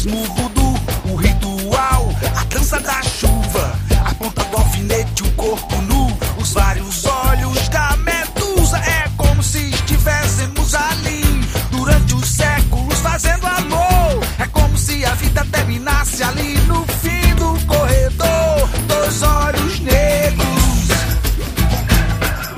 mesmo voodoo, o ritual, a dança da chuva.